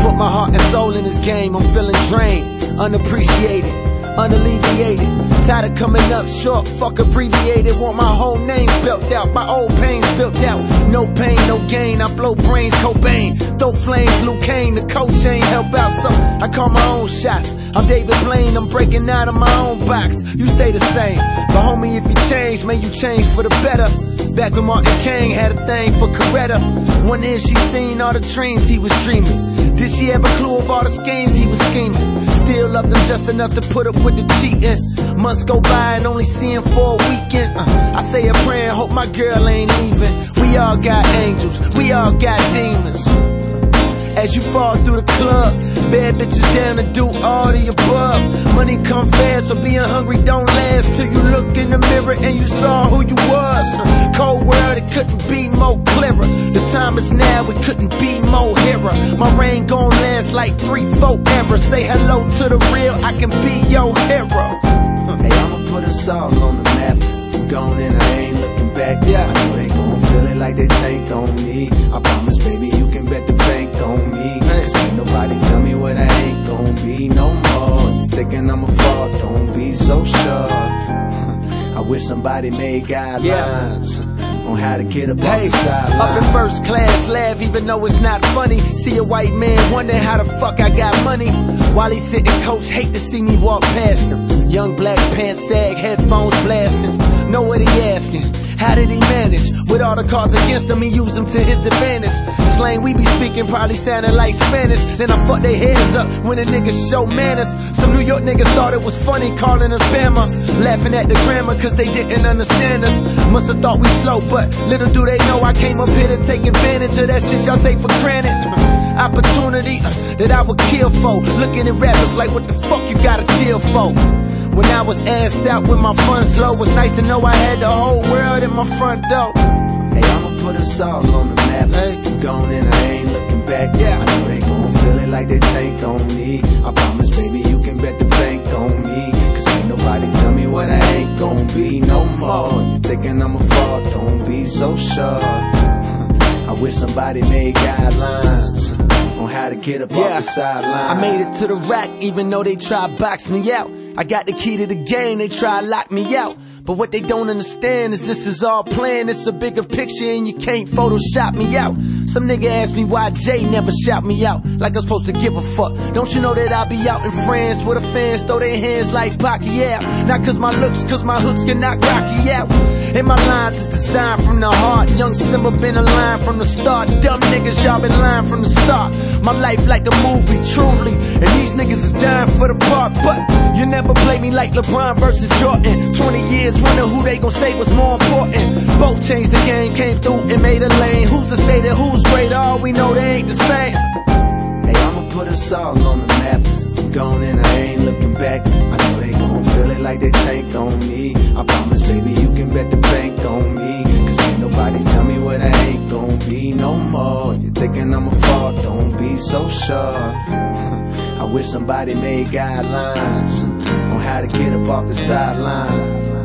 Put my heart and soul in this game, I'm feeling drained, unappreciated, unalleviated. Tired of coming up short, fuck abbreviated. Want my whole name spelt out, my old pain spilled out. No pain, no gain, I blow brains, Cobain. Throw flames, Luke Kane, the coach ain't help out, so I call my own shots. I'm David Blaine, I'm breaking out of my own box. You stay the same, but homie, if you change, man, you change for the better. Back when Martin King had a thing for Coretta. Wonder if she seen all the dreams he was dreaming. Did she have a clue of all the schemes he was scheming? Still loved him just enough to put up with the cheating. Months go by and only see him for a weekend. I say a prayer and hope my girl ain't leaving. We all got angels, we all got demons. As you fall through the club, bad bitches down to do all the above. Money come fast, so being hungry don't last. Till you look in the mirror and you saw who you was. Cold world, it couldn't be more clearer. The time is now, it couldn't be more hero. My reign gon' last like 3-4 ever. Say hello to the real, I can be your hero. Hey, I'ma put us all on the map. Gone and I ain't looking back. Yeah, I know they gon' feel it like they tank on me. I promise, baby, you can bet the bank on me. Cause ain't nobody tell me what I ain't gon' be no more. Thinking I'ma fall, don't be so sure. I wish somebody made guidelines on how to get up off the sideline. Up in first class, laugh even though it's not funny. See a white man wondering how the fuck I got money. While he's sitting coach, hate to see me walk past him. Young black pants sag, headphones blasting. Know what he asking, how did he manage? With all the cards against him, he used them to his advantage. Slang we be speaking probably sounding like Spanish. Then I fuck their heads up when the niggas show manners. Some New York niggas thought it was funny calling us Bama, laughing at the grammar cause they didn't understand us. Musta thought we slow, but little do they know I came up here to take advantage of that shit y'all take for granted. Opportunity that I would kill for. Looking at rappers like what the fuck you gotta kill for. When I was ass out with my funds low, was nice to know I had the whole world in my front door. Hey, I'ma put us all on the map. Hey, gone and I ain't looking back. Yeah, I know they gon' feel it like they tank on me. I promise, baby, you can bet the bank on me. Cause ain't nobody tell me what I ain't gon' be no more. You thinking I'ma fall, don't be so sure. I wish somebody made guidelines on how to get up off the sideline. I made it to the rack even though they tried box me out. I got the key to the game, they try to lock me out. But what they don't understand is this is all planned. It's a bigger picture and you can't Photoshop me out. Some nigga asked me why Jay never shout me out, like I'm supposed to give a fuck. Don't you know that I be out in France where the fans throw their hands like Pacquiao? Not cause my looks, cause my hooks can knock Rocky out. And my lines is designed from the heart. Young Simba been a line from the start. Dumb niggas, y'all been lying from the start. My life like a movie, truly. And these niggas is dying for the part. But you never play me like LeBron versus Jordan. 20 years wonder who they gon' say was more important. Both changed the game, came through and made a lane. Who's to say that who's greater? All we know they ain't the same. Hey, I'ma put us all on the map. Gone and I ain't looking back. I know they gon' feel it like they tank on me. I promise, baby, you can bet the bank on me. Cause ain't nobody tell me what I ain't gon' be no more. You thinking I'ma fall, don't be so sure. I wish somebody made guidelines on how to get up off the sideline.